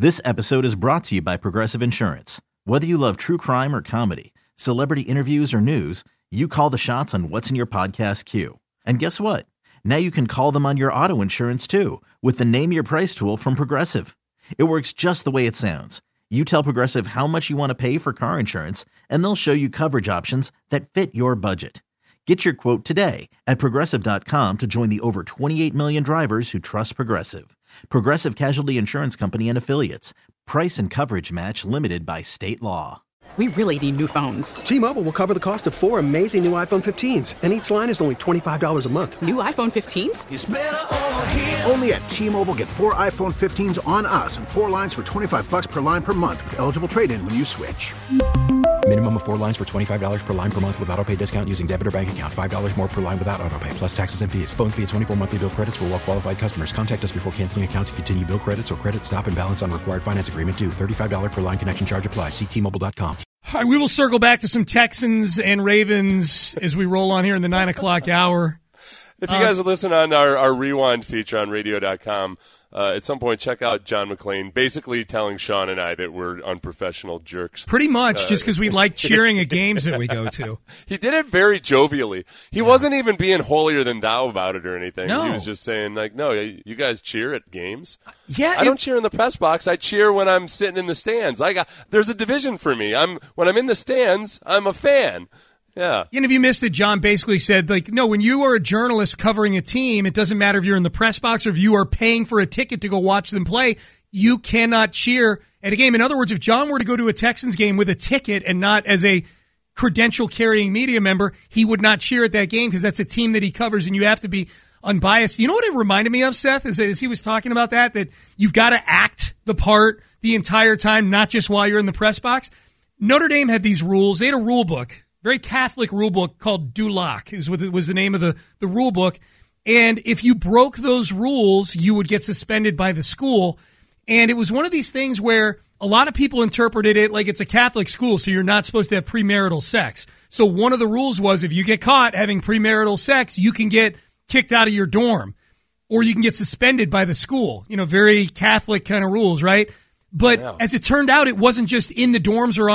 This episode is brought to you by Progressive Insurance. Whether you love true crime or comedy, celebrity interviews or news, you call the shots on what's in your podcast queue. And guess what? Now you can call them on your auto insurance too with the Name Your Price tool from Progressive. It works just the way it sounds. You tell Progressive how much you want to pay for car insurance, and they'll show you coverage options that fit your budget. Get your quote today at Progressive.com to join the over 28 million drivers who trust Progressive. Progressive Casualty Insurance Company and Affiliates. Price and coverage match limited by state law. We really need new phones. T-Mobile will cover the cost of 4 amazing new iPhone 15s, and each line is only $25 a month. New iPhone 15s? It's better over here. Only at T-Mobile, get 4 iPhone 15s on us and 4 lines for $25 per line per month with eligible trade-in when you switch. Minimum of 4 lines for $25 per line per month with autopay discount using debit or bank account. $5 more per line without autopay, plus taxes and fees. Phone fee at 24 monthly bill credits for well-qualified customers. Contact us before canceling account to continue bill credits or credit stop and balance on required finance agreement due. $35 per line connection charge applies. See T-Mobile.com. All right, we will circle back to some Texans and Ravens as we roll on here in the 9 o'clock hour. If you guys listen on our Rewind feature on radio.com, at some point check out John McClain basically telling Sean and I that we're unprofessional jerks. Pretty much, just because we like cheering at games that we go to. He did it very jovially. He wasn't even being holier than thou about it or anything. No. He was just saying, like, no, you guys cheer at games? Yeah, I don't cheer in the press box. I cheer when I'm sitting in the stands. There's a division for me. When I'm in the stands, I'm a fan. Yeah. And if you missed it, John basically said, like, no, when you are a journalist covering a team, it doesn't matter if you're in the press box or if you are paying for a ticket to go watch them play, you cannot cheer at a game. In other words, if John were to go to a Texans game with a ticket and not as a credential-carrying media member, he would not cheer at that game because that's a team that he covers and you have to be unbiased. You know what it reminded me of, Seth, as he was talking about that you've got to act the part the entire time, not just while you're in the press box? Notre Dame had these rules. They had a rule book. Very Catholic rule book called Dulac was the name of the rule book. And if you broke those rules, you would get suspended by the school. And it was one of these things where a lot of people interpreted it like it's a Catholic school, so you're not supposed to have premarital sex. So one of the rules was if you get caught having premarital sex, you can get kicked out of your dorm or you can get suspended by the school. You know, very Catholic kind of rules, right? But as it turned out, it wasn't just in the dorms or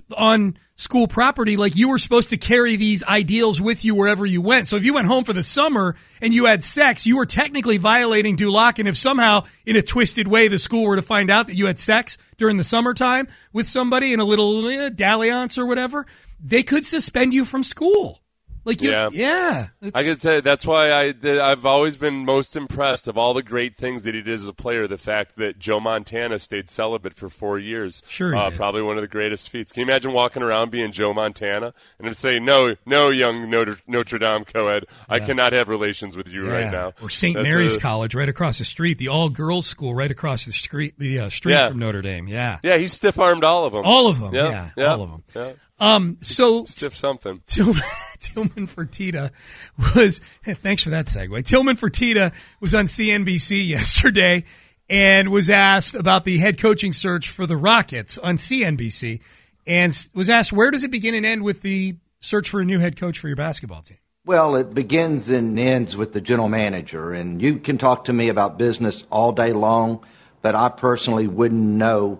on school property. Like, you were supposed to carry these ideals with you wherever you went. So if you went home for the summer and you had sex, you were technically violating Dulac. And if somehow, in a twisted way, the school were to find out that you had sex during the summertime with somebody in a little dalliance or whatever, they could suspend you from school. Like, yeah. I could say that's why I've always been most impressed of all the great things that he did as a player. The fact that Joe Montana stayed celibate for 4 years, sure, probably one of the greatest feats. Can you imagine walking around being Joe Montana and to say, no, young Notre Dame co-ed, I cannot have relations with you right now. Or St. Mary's College right across the street, the all-girls school right across the street, from Notre Dame. Yeah, he stiff-armed all of them. All of them. Yeah. All of them. Yeah. So stiff something. Tillman Fertitta was, thanks for that segue. Tillman Fertitta was on CNBC yesterday and was asked about the head coaching search for the Rockets on CNBC and was asked, where does it begin and end with the search for a new head coach for your basketball team? Well, it begins and ends with the general manager, and you can talk to me about business all day long, but I personally wouldn't know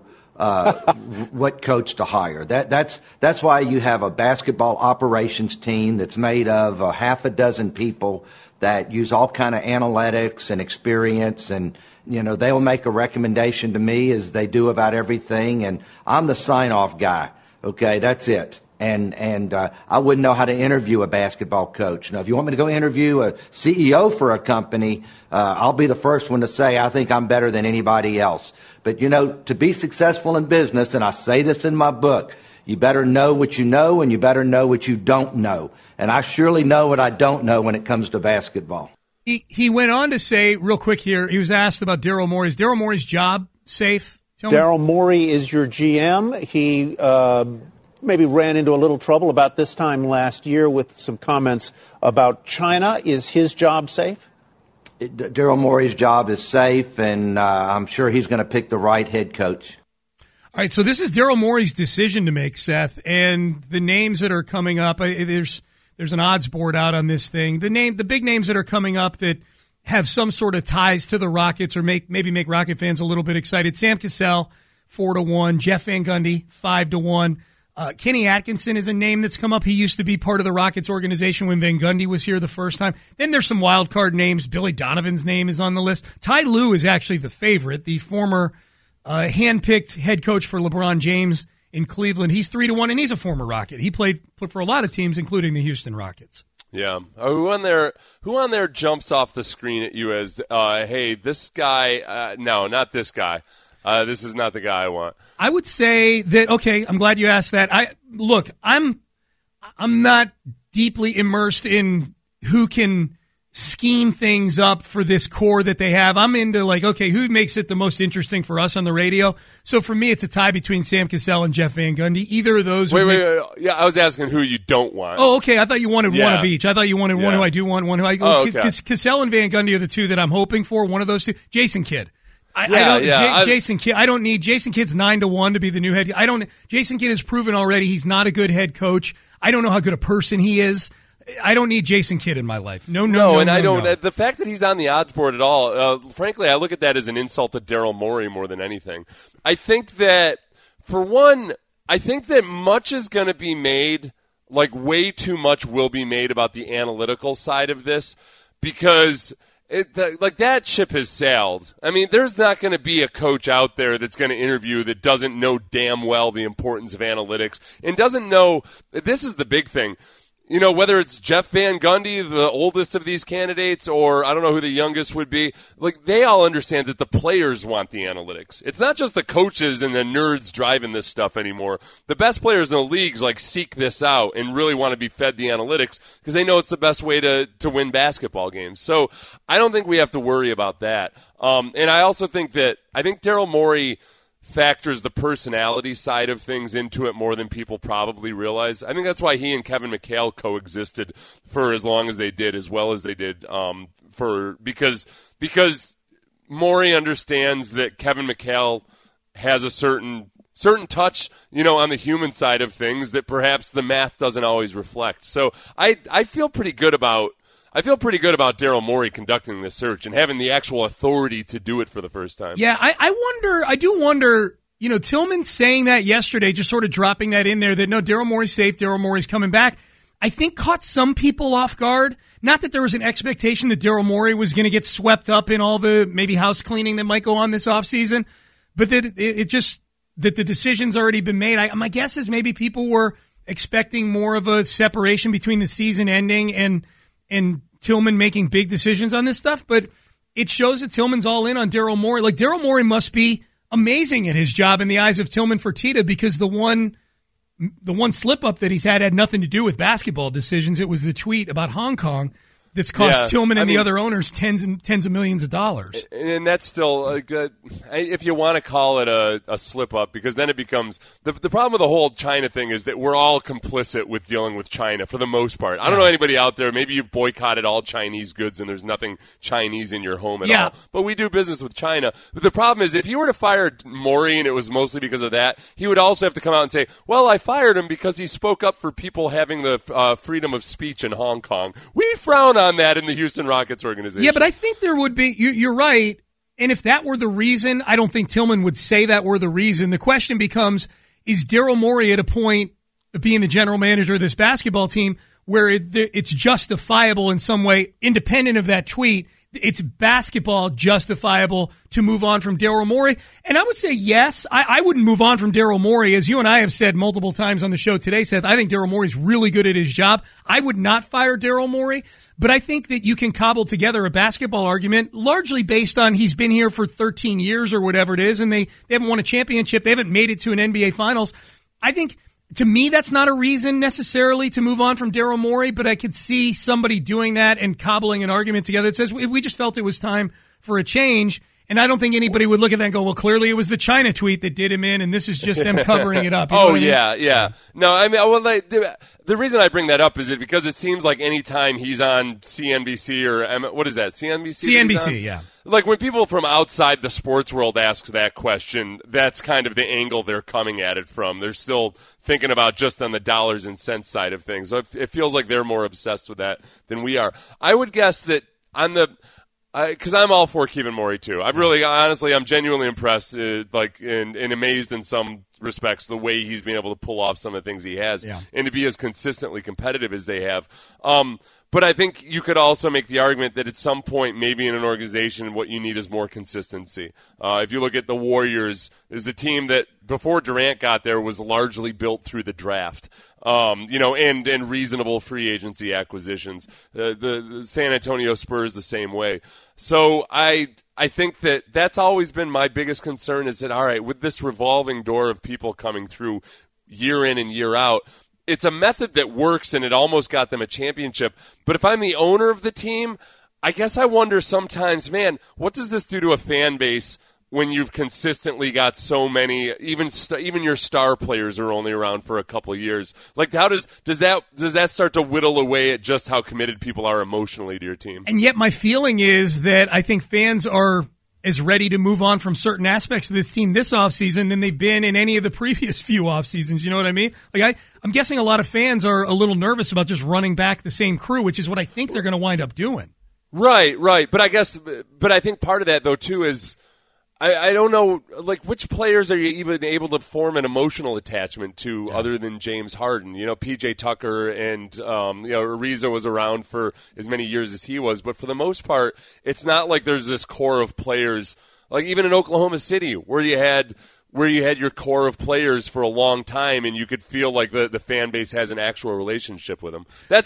what coach to hire. That's why you have a basketball operations team that's made of half a dozen people that use all kind of analytics and experience, and they'll make a recommendation to me as they do about everything, and I'm the sign-off guy. Okay, that's it. And I wouldn't know how to interview a basketball coach. Now, if you want me to go interview a CEO for a company, I'll be the first one to say I think I'm better than anybody else. But, to be successful in business, and I say this in my book, you better know what you know and you better know what you don't know. And I surely know what I don't know when it comes to basketball. He went on to say, real quick here, he was asked about Daryl Morey. Is Daryl Morey's job safe? Daryl Morey is your GM. He maybe ran into a little trouble about this time last year with some comments about China. Is his job safe? Daryl Morey's job is safe, and I'm sure he's going to pick the right head coach. All right, so this is Daryl Morey's decision to make, Seth, and the names that are coming up. There's an odds board out on this thing. The big names that are coming up that have some sort of ties to the Rockets or maybe make Rocket fans a little bit excited. Sam Cassell, 4-1. Jeff Van Gundy, 5-1. Kenny Atkinson is a name that's come up. He used to be part of the Rockets organization when Van Gundy was here the first time. Then there's some wild card names. Billy Donovan's name is on the list. Ty Lue is actually the favorite, the former handpicked head coach for LeBron James in Cleveland. He's 3-1, and he's a former Rocket. He played for a lot of teams, including the Houston Rockets. Yeah. Who on there jumps off the screen at you as, hey, this guy, no, not this guy. This is not the guy I want. I would say that, okay, I'm glad you asked that. I'm not deeply immersed in who can scheme things up for this core that they have. I'm into okay, who makes it the most interesting for us on the radio? So for me, it's a tie between Sam Cassell and Jeff Van Gundy. Either of those. Wait. Yeah, I was asking who you don't want. Oh, okay. I thought you wanted one of each. I thought you wanted one who I do want, one who I. Oh, okay. Cassell and Van Gundy are the two that I'm hoping for. One of those two. Jason Kidd. Jason Kidd. I don't need Jason Kidd's 9-1 to be the new head. Jason Kidd has proven already he's not a good head coach. I don't know how good a person he is. I don't need Jason Kidd in my life. No. The fact that he's on the odds board at all, frankly, I look at that as an insult to Daryl Morey more than anything. I think that, for one, much is going to be made, way too much will be made about the analytical side of this, because that ship has sailed. I mean, there's not going to be a coach out there that's going to interview that doesn't know damn well the importance of analytics and doesn't know – this is the big thing. You know, whether it's Jeff Van Gundy, the oldest of these candidates, or I don't know who the youngest would be, they all understand that the players want the analytics. It's not just the coaches and the nerds driving this stuff anymore. The best players in the leagues, seek this out and really want to be fed the analytics because they know it's the best way to win basketball games. So I don't think we have to worry about that. And I also think Daryl Morey factors the personality side of things into it more than people probably realize. I think that's why he and Kevin McHale coexisted for as long as they did, as well as they did, because Morey understands that Kevin McHale has a certain touch, on the human side of things that perhaps the math doesn't always reflect. So I feel pretty good about Daryl Morey conducting this search and having the actual authority to do it for the first time. Yeah, I do wonder, Tillman saying that yesterday, just sort of dropping that in there, that no, Daryl Morey's safe, Daryl Morey's coming back, I think caught some people off guard. Not that there was an expectation that Daryl Morey was going to get swept up in all the maybe house cleaning that might go on this offseason, but that that the decision's already been made. My guess is maybe people were expecting more of a separation between the season ending and Tillman making big decisions on this stuff, but it shows that Tillman's all in on Daryl Morey. Daryl Morey must be amazing at his job in the eyes of Tillman Fertitta, because the one slip up that he's had nothing to do with basketball decisions. It was the tweet about Hong Kong that's cost Tillman and the other owners tens of millions of dollars. And that's still good, if you want to call it a slip up, because then it becomes the problem with the whole China thing is that we're all complicit with dealing with China for the most part. I don't know anybody out there. Maybe you've boycotted all Chinese goods and there's nothing Chinese in your home at all. But we do business with China. But the problem is, if you were to fire Morey and it was mostly because of that, he would also have to come out and say, well, I fired him because he spoke up for people having the freedom of speech in Hong Kong. We frown on that in the Houston Rockets organization. Yeah, but I think there would be, you're right, and if that were the reason, I don't think Tillman would say that were the reason. The question becomes, is Daryl Morey at a point of being the general manager of this basketball team where it's justifiable in some way, independent of that tweet, it's basketball justifiable to move on from Daryl Morey? And I would say yes. I wouldn't move on from Daryl Morey. As you and I have said multiple times on the show today, Seth, I think Daryl Morey's really good at his job. I would not fire Daryl Morey, but I think that you can cobble together a basketball argument largely based on he's been here for 13 years or whatever it is, and they haven't won a championship. They haven't made it to an NBA Finals. I think, to me, that's not a reason necessarily to move on from Daryl Morey, but I could see somebody doing that and cobbling an argument together that says we just felt it was time for a change. And I don't think anybody would look at that and go, well, clearly it was the China tweet that did him in, and this is just them covering it up. You know what I mean? Yeah. No, I mean, the reason I bring that up is because it seems like any time he's on CNBC or what is that, CNBC? CNBC, yeah. When people from outside the sports world ask that question, that's kind of the angle they're coming at it from. They're still thinking about just on the dollars and cents side of things. So it feels like they're more obsessed with that than we are. I would guess that Because I'm all for Kevin Morey too. I'm genuinely impressed, and amazed in some respects the way he's been able to pull off some of the things he has, and to be as consistently competitive as they have. But I think you could also make the argument that at some point, maybe in an organization, what you need is more consistency. If you look at the Warriors, there's a team that before Durant got there was largely built through the draft, and reasonable free agency acquisitions. The San Antonio Spurs the same way. So I think that's always been my biggest concern is that, all right, with this revolving door of people coming through year in and year out, it's a method that works, and it almost got them a championship. But if I'm the owner of the team, I guess I wonder sometimes, man, what does this do to a fan base when you've consistently got so many, even your star players are only around for a couple of years? Like, how does that start to whittle away at just how committed people are emotionally to your team? And yet my feeling is that I think fans are as ready to move on from certain aspects of this team this offseason than they've been in any of the previous few offseasons. You know what I mean? Like I'm guessing a lot of fans are a little nervous about just running back the same crew, which is what I think they're going to wind up doing. Right. But I think part of that, though, too, is I don't know, like, which players are you even able to form an emotional attachment to other than James Harden? P.J. Tucker and, Ariza was around for as many years as he was. But for the most part, it's not like there's this core of players, like even in Oklahoma City, where you had your core of players for a long time, and you could feel like the fan base has an actual relationship with them. That's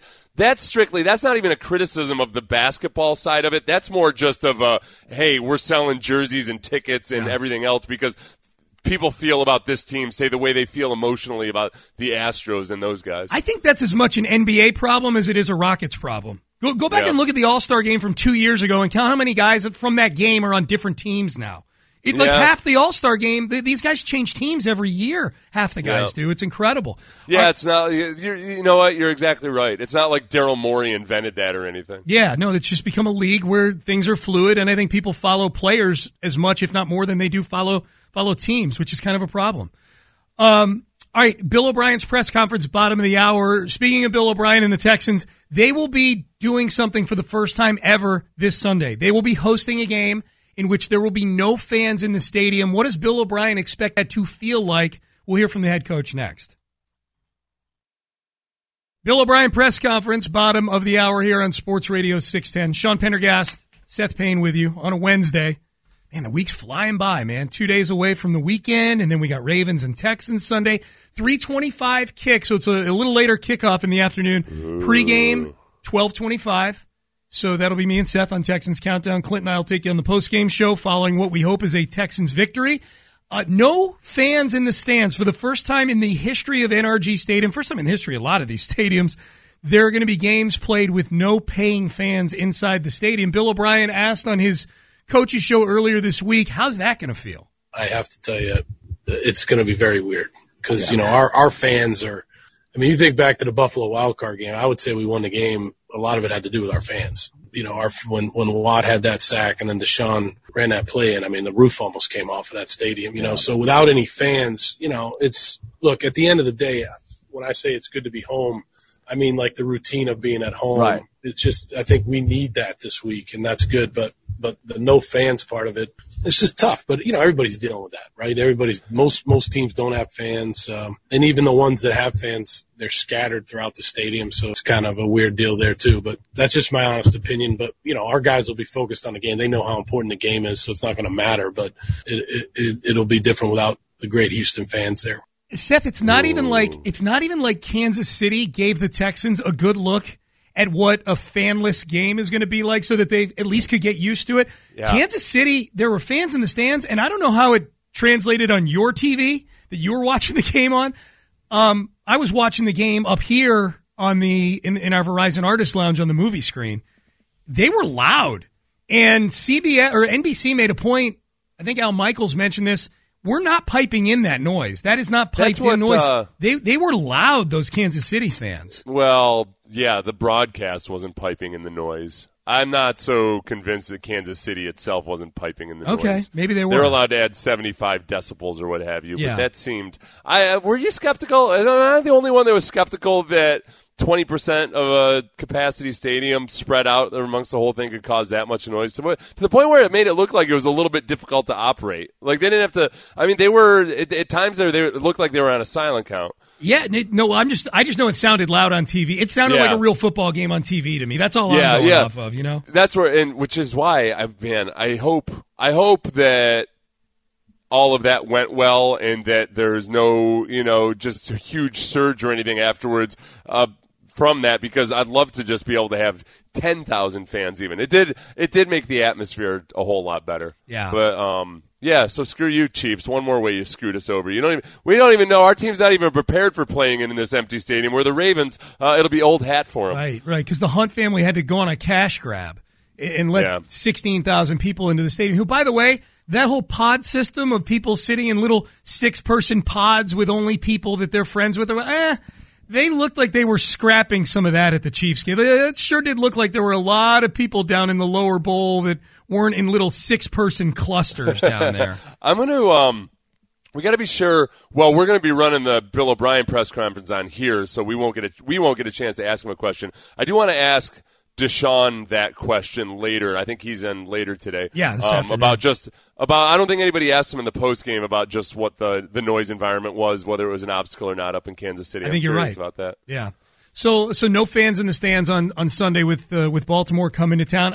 not even a criticism of the basketball side of it. That's more just of hey, we're selling jerseys and tickets and everything else because people feel about this team, say the way they feel emotionally about the Astros and those guys. I think that's as much an NBA problem as it is a Rockets problem. Go back and look at the All-Star game from 2 years ago and count how many guys from that game are on different teams now. Half the All-Star game, these guys change teams every year. Half the guys do. It's incredible. Yeah, it's not. You know what? You're exactly right. It's not like Daryl Morey invented that or anything. Yeah, no, it's just become a league where things are fluid, and I think people follow players as much, if not more, than they do follow teams, which is kind of a problem. All right, Bill O'Brien's press conference, bottom of the hour. Speaking of Bill O'Brien and the Texans, they will be doing something for the first time ever this Sunday. They will be hosting a game in which there will be no fans in the stadium. What does Bill O'Brien expect that to feel like? We'll hear from the head coach next. Bill O'Brien press conference, bottom of the hour here on Sports Radio 610. Sean Pendergast, Seth Payne with you on a Wednesday. Man, the week's flying by, man. 2 days away from the weekend, and then we got Ravens and Texans Sunday. 3:25 kick, so it's a little later kickoff in the afternoon. Pre-game, 12:25. So that'll be me and Seth on Texans Countdown. Clint and I will take you on the post-game show following what we hope is a Texans victory. No fans in the stands for the first time in the history of NRG Stadium. First time in the history of a lot of these stadiums. There are going to be games played with no paying fans inside the stadium. Bill O'Brien asked on his coach's show earlier this week, how's that going to feel? I have to tell you, it's going to be very weird because, our fans are – I mean, you think back to the Buffalo Wild Card game, I would say we won the game. A lot of it had to do with our fans. When Watt had that sack and then Deshaun ran that play, and I mean, the roof almost came off of that stadium, So without any fans, look, at the end of the day, when I say it's good to be home, I mean, like the routine of being at home. Right. It's just, I think we need that this week, and that's good. But the no fans part of it, it's just tough. But, everybody's dealing with that, right? Most teams don't have fans. And even the ones that have fans, they're scattered throughout the stadium. So it's kind of a weird deal there too. But that's just my honest opinion. But, our guys will be focused on the game. They know how important the game is, so it's not going to matter. But it'll be different without the great Houston fans there. Seth, it's not even like Kansas City gave the Texans a good look at what a fanless game is going to be like so that they at least could get used to it. Yeah. Kansas City, there were fans in the stands, and I don't know how it translated on your TV that you were watching the game on. I was watching the game up here on in our Verizon Artist Lounge on the movie screen. They were loud, and CBS or NBC made a point. I think Al Michaels mentioned this. We're not piping in that noise. That is not piped in noise. They were loud, those Kansas City fans. Well, yeah, the broadcast wasn't piping in the noise. I'm not so convinced that Kansas City itself wasn't piping in the noise. Okay, maybe they were. They're allowed to add 75 decibels or what have you. Yeah. But that seemed – were you skeptical? Am I the only one that was skeptical that 20% of a capacity stadium spread out amongst the whole thing could cause that much noise. To the point where it made it look like it was a little bit difficult to operate. Like, they didn't have to, I mean, they were, at times it looked like they were on a silent count. Yeah, no, I just know it sounded loud on TV. It sounded like a real football game on TV to me. That's all I'm going off of, you know? That's where, and which is why, I hope that all of that went well and that there's no, just a huge surge or anything afterwards from that, because I'd love to just be able to have 10,000 fans even. It did make the atmosphere a whole lot better. Yeah. But, so screw you, Chiefs. One more way you screwed us over. We don't even know. Our team's not even prepared for playing in this empty stadium, where the Ravens, it'll be old hat for them. Right, because the Hunt family had to go on a cash grab and let 16,000 people into the stadium, who, by the way, that whole pod system of people sitting in little 6-person pods with only people that they're friends with, they looked like they were scrapping some of that at the Chiefs game. It sure did look like there were a lot of people down in the lower bowl that weren't in little 6-person clusters down there. I'm going to we got to be sure. Well, we're going to be running the Bill O'Brien press conference on here, so we won't get a chance to ask him a question. I do want to ask Deshaun that question later. I think he's in later today. Yeah, this afternoon. About I don't think anybody asked him in the post game about just what the noise environment was, whether it was an obstacle or not up in Kansas City. I think you're right about that. Yeah. So no fans in the stands on Sunday with Baltimore coming to town.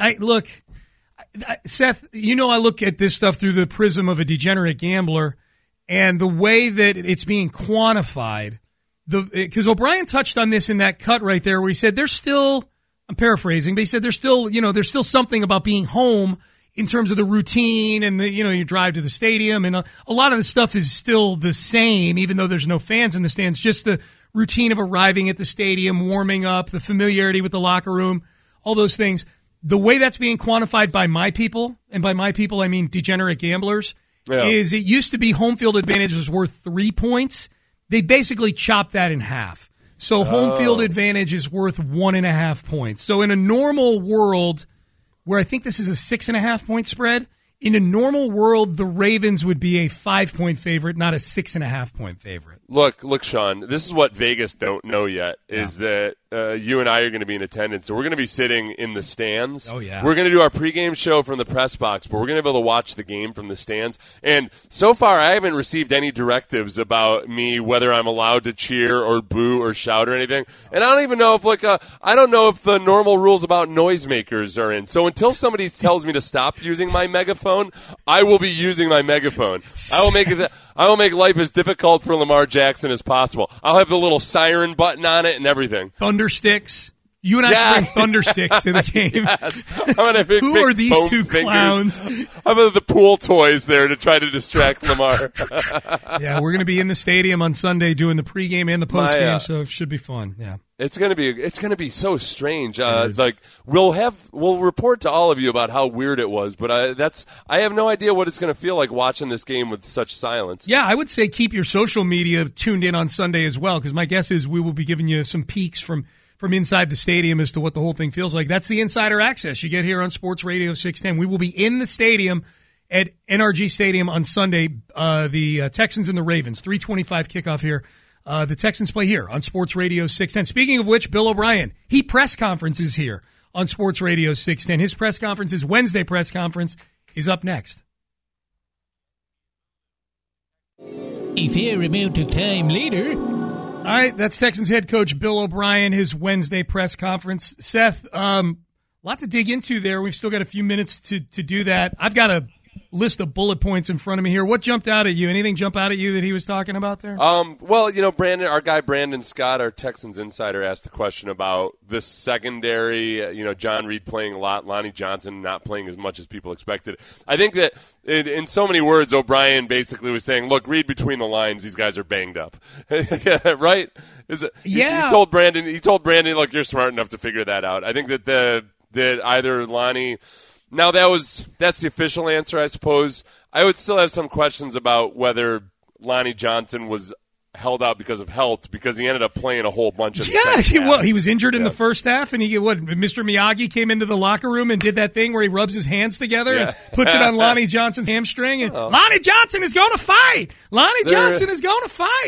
Seth, I look at this stuff through the prism of a degenerate gambler, and the way that it's being quantified. Because O'Brien touched on this in that cut right there, where he said there's still. I'm paraphrasing, but he said there's still something about being home in terms of the routine and you drive to the stadium, and a lot of the stuff is still the same, even though there's no fans in the stands. Just the routine of arriving at the stadium, warming up, the familiarity with the locker room, all those things. The way that's being quantified by my people, and by my people I mean degenerate gamblers, is it used to be home field advantage was worth 3 points. They basically chopped that in half. So home field advantage is worth 1.5 points. So in a normal world, where I think this is a 6.5 point spread, in a normal world, the Ravens would be a 5-point favorite, not a 6.5 point favorite. Look, Sean, this is what Vegas don't know yet, is that you and I are going to be in attendance. So we're going to be sitting in the stands. Oh, yeah. We're going to do our pregame show from the press box, but we're going to be able to watch the game from the stands. And so far, I haven't received any directives about me, whether I'm allowed to cheer or boo or shout or anything. And I don't even know if, I don't know if the normal rules about noisemakers are in. So until somebody tells me to stop using my megaphone, I will be using my megaphone. I will make life as difficult for Lamar Jackson as possible. I'll have the little siren button on it and everything. Thunder sticks. You and I should bring thunder sticks to the game. Yes. I'm gonna have Who are these two clowns? I'm the pool toys there to try to distract Lamar. Yeah, we're going to be in the stadium on Sunday doing the pregame and the postgame, so it should be fun. Yeah. It's gonna be so strange. We'll report to all of you about how weird it was, but I have no idea what it's gonna feel like watching this game with such silence. Yeah, I would say keep your social media tuned in on Sunday as well, because my guess is we will be giving you some peeks from inside the stadium as to what the whole thing feels like. That's the insider access you get here on Sports Radio 610. We will be in the stadium at NRG Stadium on Sunday. The Texans and the Ravens, 3:25 kickoff here. The Texans play here on Sports Radio 610. Speaking of which, Bill O'Brien, he press conferences here on Sports Radio 610. His press conference, his Wednesday press conference, is up next. A fair amount of time later. All right, that's Texans head coach Bill O'Brien, his Wednesday press conference. Seth, a lot to dig into there. We've still got a few minutes to do that. I've got a list of bullet points in front of me here. What jumped out at you? Anything jump out at you that he was talking about there? Well, Brandon, our guy Brandon Scott, our Texans insider, asked a question about the secondary. John Reed playing a lot, Lonnie Johnson not playing as much as people expected. I think that in so many words, O'Brien basically was saying, "Look, read between the lines. These guys are banged up." Right? Yeah. He told Brandon, "Look, you're smart enough to figure that out." I think that either Lonnie. Now, that's the official answer, I suppose. I would still have some questions about whether Lonnie Johnson was held out because of health, because he ended up playing a whole bunch of the second half. He was injured in the first half, and Mr. Miyagi came into the locker room and did that thing where he rubs his hands together and puts it on Lonnie Johnson's hamstring, and Lonnie Johnson is going to fight! Lonnie Johnson is going to fight!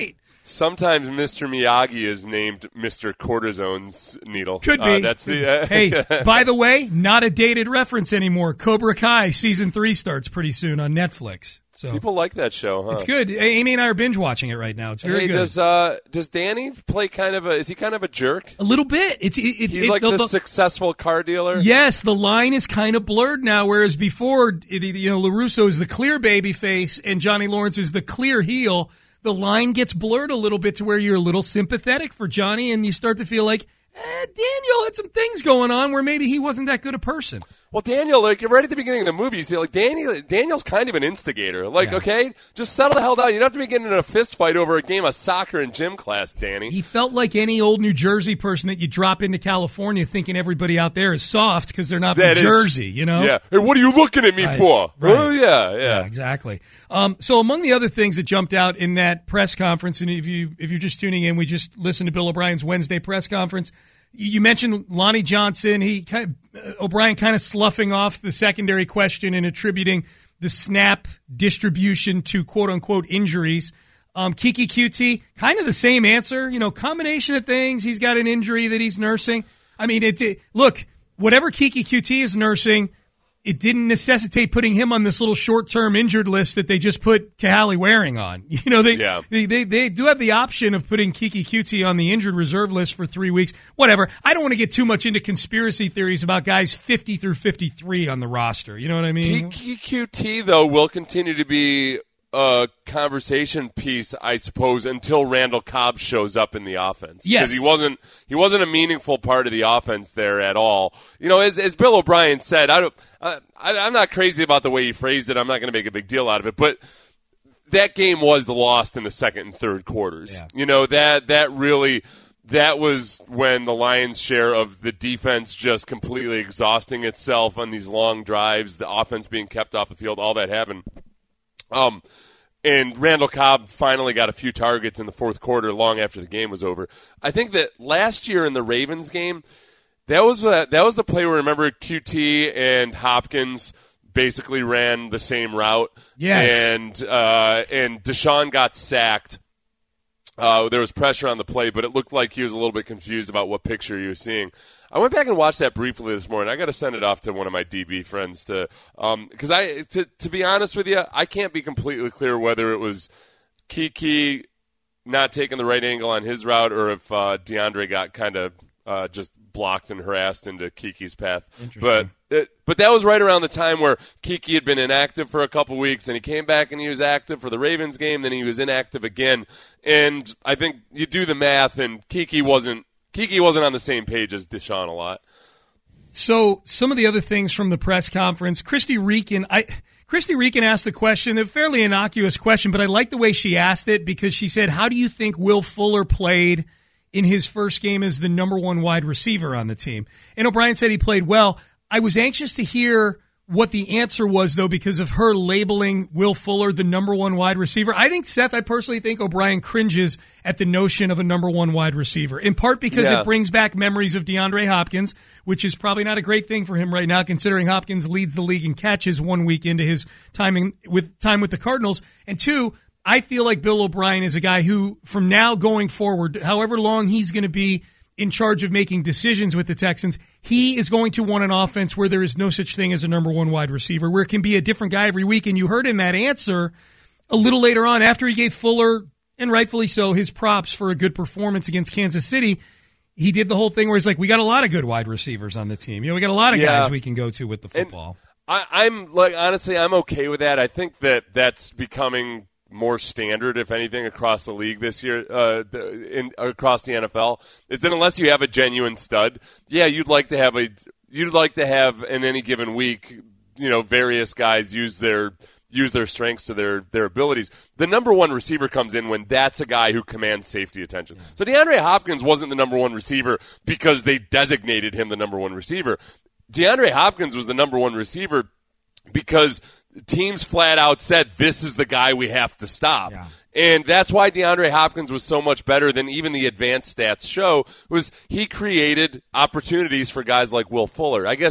Sometimes Mr. Miyagi is named Mr. Cortisone's needle. Could be. That's the. Hey, by the way, not a dated reference anymore. Cobra Kai season 3 starts pretty soon on Netflix. So people like that show, huh? It's good. Amy and I are binge watching it right now. It's very good. Does Danny play is he kind of a jerk? A little bit. He's like the successful car dealer. Yes, the line is kind of blurred now, whereas before, LaRusso is the clear baby face and Johnny Lawrence is the clear heel. The line gets blurred a little bit to where you're a little sympathetic for Johnny and you start to feel like, Daniel had some things going on where maybe he wasn't that good a person. Well, Daniel, right at the beginning of the movie, you see, Daniel's kind of an instigator. Okay, just settle the hell down. You don't have to be getting in a fist fight over a game of soccer in gym class, Danny. He felt like any old New Jersey person that you drop into California thinking everybody out there is soft because they're not from Jersey, Yeah. Hey, what are you looking at me for? Right. Oh, yeah, exactly. So among the other things that jumped out in that press conference, and if you're just tuning in, we just listened to Bill O'Brien's Wednesday press conference. You mentioned Lonnie Johnson. O'Brien kind of sloughing off the secondary question and attributing the snap distribution to quote unquote injuries. Kiki QT, kind of the same answer. Combination of things. He's got an injury that he's nursing. I mean, look, whatever Kiki QT is nursing, it didn't necessitate putting him on this little short-term injured list that they just put Kahale Waring on. They do have the option of putting Kiki QT on the injured reserve list for 3 weeks. Whatever. I don't want to get too much into conspiracy theories about guys 50 through 53 on the roster. You know what I mean? Kiki QT, though, will continue to be a conversation piece, I suppose, until Randall Cobb shows up in the offense. Yes. Because he wasn't a meaningful part of the offense there at all. As Bill O'Brien said, I'm not crazy about the way he phrased it. I'm not going to make a big deal out of it, but that game was lost in the second and third quarters. Yeah. That was when the Lions' share of the defense just completely exhausting itself on these long drives, the offense being kept off the field, all that happened. And Randall Cobb finally got a few targets in the fourth quarter long after the game was over. I think that last year in the Ravens game, that was the play where, remember, QT and Hopkins basically ran the same route. Yes. And Deshaun got sacked. There was pressure on the play, but it looked like he was a little bit confused about what picture he was seeing. I went back and watched that briefly this morning. I got to send it off to one of my DB friends because to be honest with you, I can't be completely clear whether it was Kiki not taking the right angle on his route or if DeAndre got kind of just blocked and harassed into Kiki's path. But that was right around the time where Kiki had been inactive for a couple weeks, and he came back and he was active for the Ravens game. Then he was inactive again, and I think you do the math, and Kiki wasn't on the same page as Deshaun a lot. So some of the other things from the press conference, Christy Reekin asked the question, a fairly innocuous question, but I like the way she asked it because she said, how do you think Will Fuller played in his first game as the number one wide receiver on the team? And O'Brien said he played well. I was anxious to hear what the answer was, though, because of her labeling Will Fuller the number one wide receiver. I personally think O'Brien cringes at the notion of a number one wide receiver, in part because it brings back memories of DeAndre Hopkins, which is probably not a great thing for him right now, considering Hopkins leads the league in catches 1 week into his time with the Cardinals. And two, I feel like Bill O'Brien is a guy who, from now going forward, however long he's going to be in charge of making decisions with the Texans, he is going to want an offense where there is no such thing as a number one wide receiver, where it can be a different guy every week. And you heard in that answer a little later on, after he gave Fuller, and rightfully so, his props for a good performance against Kansas City, he did the whole thing where he's like, we got a lot of good wide receivers on the team. We got a lot of guys we can go to with the football. And honestly, I'm okay with that. I think that that's becoming more standard, if anything, across the league this year, across the NFL, is that unless you have a genuine stud, you'd like to have in any given week, various guys use their strengths to their abilities. The number one receiver comes in when that's a guy who commands safety attention. So DeAndre Hopkins wasn't the number one receiver because they designated him the number one receiver. DeAndre Hopkins was the number one receiver because teams flat out said, this is the guy we have to stop. Yeah. And that's why DeAndre Hopkins was so much better than even the advanced stats show, was he created opportunities for guys like Will Fuller. I guess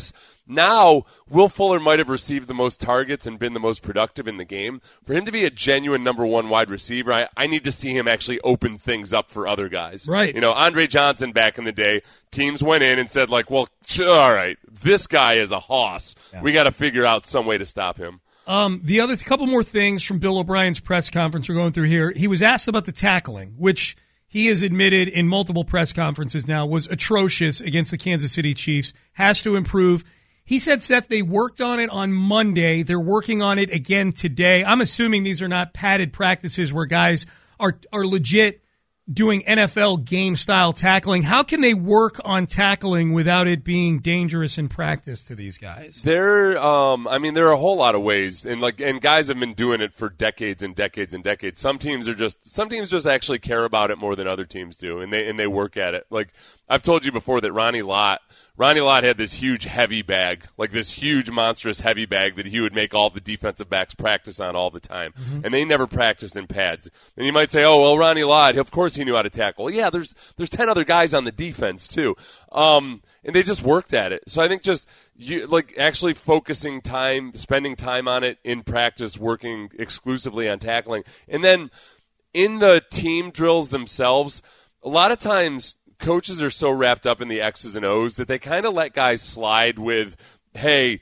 Now, Will Fuller might have received the most targets and been the most productive in the game. For him to be a genuine number one wide receiver, I need to see him actually open things up for other guys. Right. You know, Andre Johnson back in the day, teams went in and said, like, well, all right, this guy is a hoss. Yeah. We got to figure out some way to stop him. The other couple more things from Bill O'Brien's press conference we're going through here. He was asked about the tackling, which he has admitted in multiple press conferences now was atrocious against the Kansas City Chiefs, has to improve. He said, Seth, they worked on it on Monday. They're working on it again today. I'm assuming these are not padded practices where guys are legit doing NFL game-style tackling. How can they work on tackling without it being dangerous in practice to these guys? There are a whole lot of ways, and guys have been doing it for decades and decades and decades. Some teams just actually care about it more than other teams do, and they work at it. Like I've told you before that Ronnie Lott had this huge heavy bag, like this huge monstrous heavy bag that he would make all the defensive backs practice on all the time. Mm-hmm. And they never practiced in pads. And you might say, oh, well, Ronnie Lott, of course he knew how to tackle. Yeah, there's 10 other guys on the defense too. And they just worked at it. So I think just actually focusing time, spending time on it in practice, working exclusively on tackling. And then in the team drills themselves, a lot of times coaches are so wrapped up in the X's and O's that they kind of let guys slide with, hey,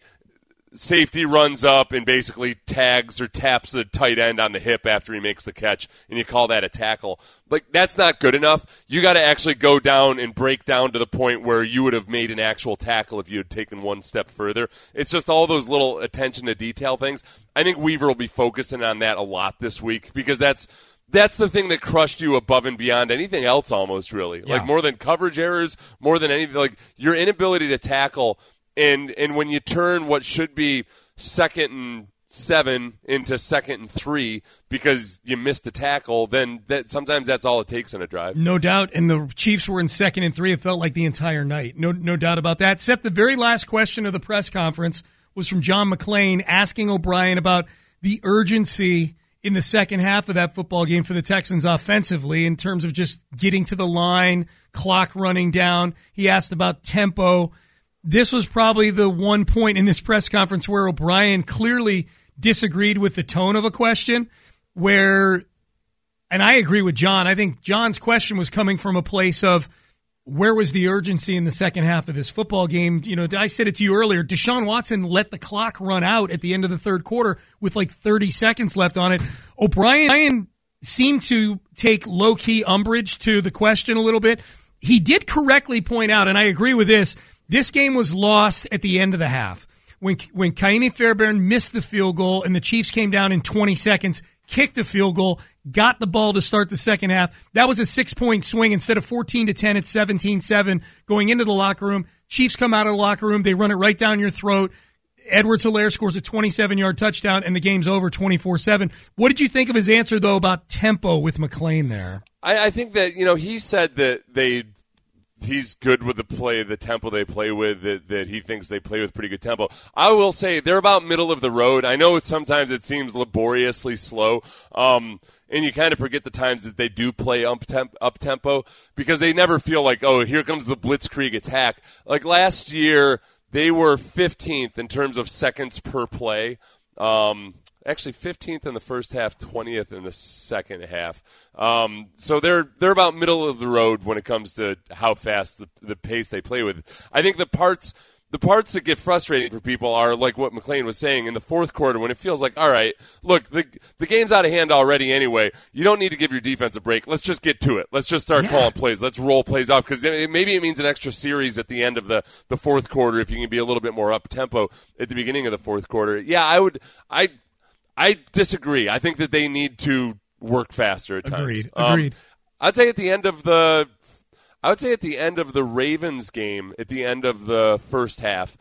safety runs up and basically tags or taps the tight end on the hip after he makes the catch, and you call that a tackle. Like, that's not good enough. You got to actually go down and break down to the point where you would have made an actual tackle if you had taken one step further. It's just all those little attention to detail things. I think Weaver will be focusing on that a lot this week because that's the thing that crushed you above and beyond anything else almost, really. Yeah. Like, more than coverage errors, more than anything. Like, your inability to tackle, and when you turn what should be 2nd and 7 into 2nd and 3 because you missed a tackle, then sometimes that's all it takes in a drive. No doubt, and the Chiefs were in 2nd and 3. It felt like the entire night. No doubt about that. Seth, the very last question of the press conference was from John McClain asking O'Brien about the urgency in the second half of that football game for the Texans offensively in terms of just getting to the line, clock running down. He asked about tempo. This was probably the one point in this press conference where O'Brien clearly disagreed with the tone of a question and I agree with John. I think John's question was coming from a place of, where was the urgency in the second half of this football game? You know, I said it to you earlier. Deshaun Watson let the clock run out at the end of the third quarter with like 30 seconds left on it. O'Brien seemed to take low-key umbrage to the question a little bit. He did correctly point out, and I agree with this game was lost at the end of the half. When Kaimi Fairbairn missed the field goal and the Chiefs came down in 20 seconds, kicked a field goal, got the ball to start the second half. That was a 6-point swing. Instead of 14-10, it's 17-7 going into the locker room. Chiefs come out of the locker room. They run it right down your throat. Edwards-Helaire scores a 27-yard touchdown, and the game's over 24-7. What did you think of his answer, though, about tempo with McClain there? I think that, he said that he's good with the tempo they play with, that he thinks they play with pretty good tempo. I will say they're about middle of the road. I know sometimes it seems laboriously slow, and you kind of forget the times that they do play up-tempo because they never feel like, oh, here comes the blitzkrieg attack. Like last year, they were 15th in terms of seconds per play. Actually 15th in the first half, 20th in the second half. So they're about middle of the road when it comes to how fast the pace they play with. I think the parts that get frustrating for people are like what McClain was saying in the fourth quarter when it feels like, all right, look, the game's out of hand already anyway. You don't need to give your defense a break. Let's just get to it. Let's just start calling plays. Let's roll plays off because maybe it means an extra series at the end of the fourth quarter if you can be a little bit more up-tempo at the beginning of the fourth quarter. Yeah, I disagree. I think that they need to work faster at times. Agreed. I'd say at the end of the Ravens game, at the end of the first half,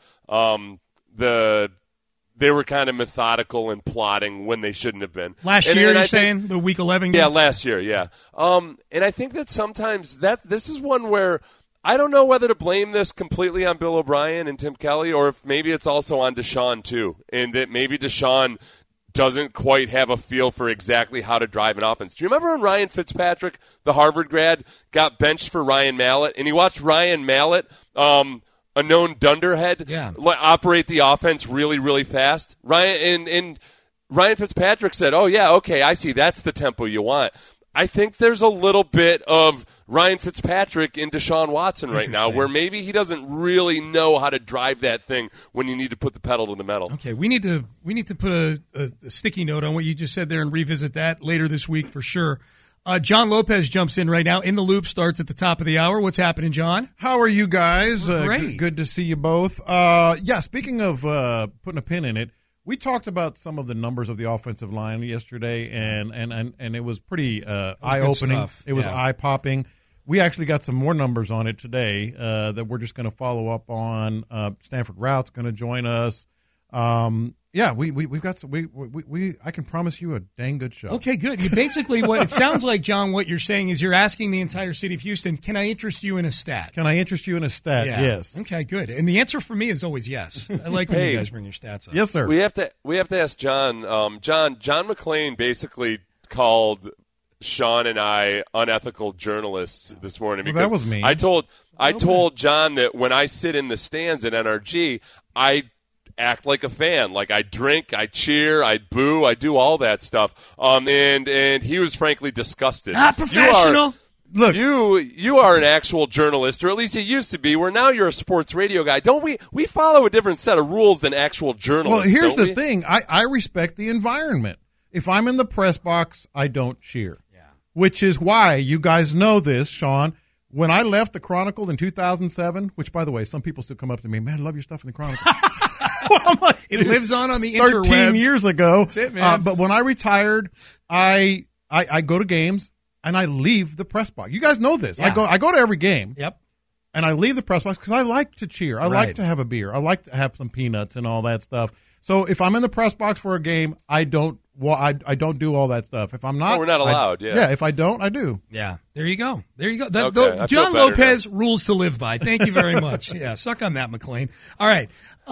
they were kind of methodical and plotting when they shouldn't have been. Last year, you're saying? The Week 11 game? Yeah, last year, yeah. And I think that sometimes this is one where I don't know whether to blame this completely on Bill O'Brien and Tim Kelly or if maybe it's also on Deshaun too, and that maybe Deshaun doesn't quite have a feel for exactly how to drive an offense. Do you remember when Ryan Fitzpatrick, the Harvard grad, got benched for Ryan Mallett, and he watched Ryan Mallett a known dunderhead, operate the offense really, really fast. Ryan Fitzpatrick said, "Oh yeah, okay, I see. That's the tempo you want." I think there's a little bit of Ryan Fitzpatrick in Deshaun Watson right now, where maybe he doesn't really know how to drive that thing when you need to put the pedal to the metal. Okay, we need to put a sticky note on what you just said there and revisit that later this week for sure. John Lopez jumps in right now. In the Loop starts at the top of the hour. What's happening, John? How are you guys? Great. Good to see you both. Speaking of putting a pin in it, we talked about some of the numbers of the offensive line yesterday, and it was pretty eye-opening. It was eye-popping. We actually got some more numbers on it today that we're just going to follow up on. Stanford Route's going to join us. We've got some. I can promise you a dang good show. Okay, good. You basically what it sounds like, John. What you're saying is you're asking the entire city of Houston, "Can I interest you in a stat?" Yeah. Yes. Okay, good. And the answer for me is always yes. I like when you guys bring your stats up. Yes, sir. We have to ask John. John McClain basically called Sean and I unethical journalists this morning because that was me. I told John that when I sit in the stands at NRG, I act like a fan. Like I drink, I cheer, I boo, I do all that stuff. And he was frankly disgusted. Not professional. Look, you are an actual journalist, or at least you used to be, where now you're a sports radio guy. Don't we follow a different set of rules than actual journalists? Well, here's the thing. I respect the environment. If I'm in the press box, I don't cheer. Yeah. Which is why, you guys know this, Sean, when I left the Chronicle in 2007, which, by the way, some people still come up to me, "Man, I love your stuff in the Chronicle." Well, like, it lives on the 13 interwebs. years ago. That's it, man. But when I retired, I go to games and I leave the press box. You guys know this. Yeah. I go to every game. Yep. And I leave the press box because I like to cheer. I like to have a beer. I like to have some peanuts and all that stuff. So if I'm in the press box for a game, I don't do all that stuff. If I'm not, we're not allowed. Yeah. If I don't, I do. Yeah. There you go. Okay, John Lopez rules to live by. Thank you very much. Yeah. Suck on that, McClain. All right.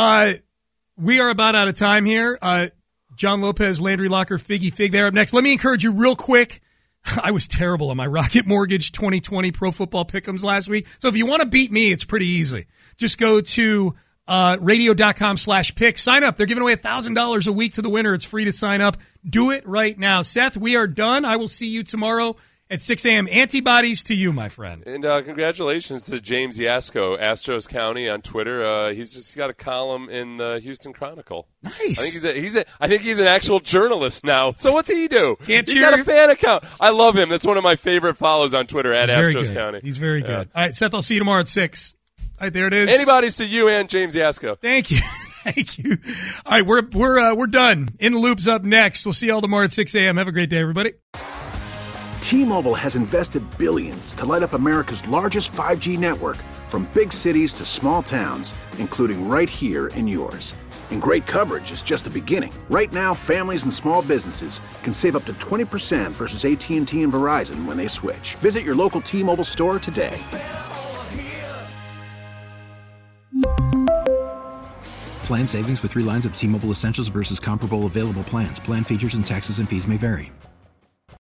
We are about out of time here. John Lopez, Landry Locker, Figgy Fig there up next. Let me encourage you real quick. I was terrible on my Rocket Mortgage 2020 Pro Football Pick'ems last week. So if you want to beat me, it's pretty easy. Just go to radio.com/pick. Sign up. They're giving away $1,000 a week to the winner. It's free to sign up. Do it right now. Seth, we are done. I will see you tomorrow at 6 a.m. Antibodies to you, my friend. And congratulations to James Yasko, Astros County on Twitter. He's just got a column in the Houston Chronicle. Nice. I think he's an actual journalist now. So what's he do? He's got a fan account. I love him. That's one of my favorite follows on Twitter at Astros County. He's very good. All right, Seth, I'll see you tomorrow at 6. All right, there it is. Antibodies to you and James Yasko. Thank you. Thank you. All right, we're done. In the Loop's up next. We'll see you all tomorrow at 6 a.m. Have a great day, everybody. T-Mobile has invested billions to light up America's largest 5G network, from big cities to small towns, including right here in yours. And great coverage is just the beginning. Right now, families and small businesses can save up to 20% versus AT&T and Verizon when they switch. Visit your local T-Mobile store today. Plan savings with 3 lines of T-Mobile Essentials versus comparable available plans. Plan features and taxes and fees may vary.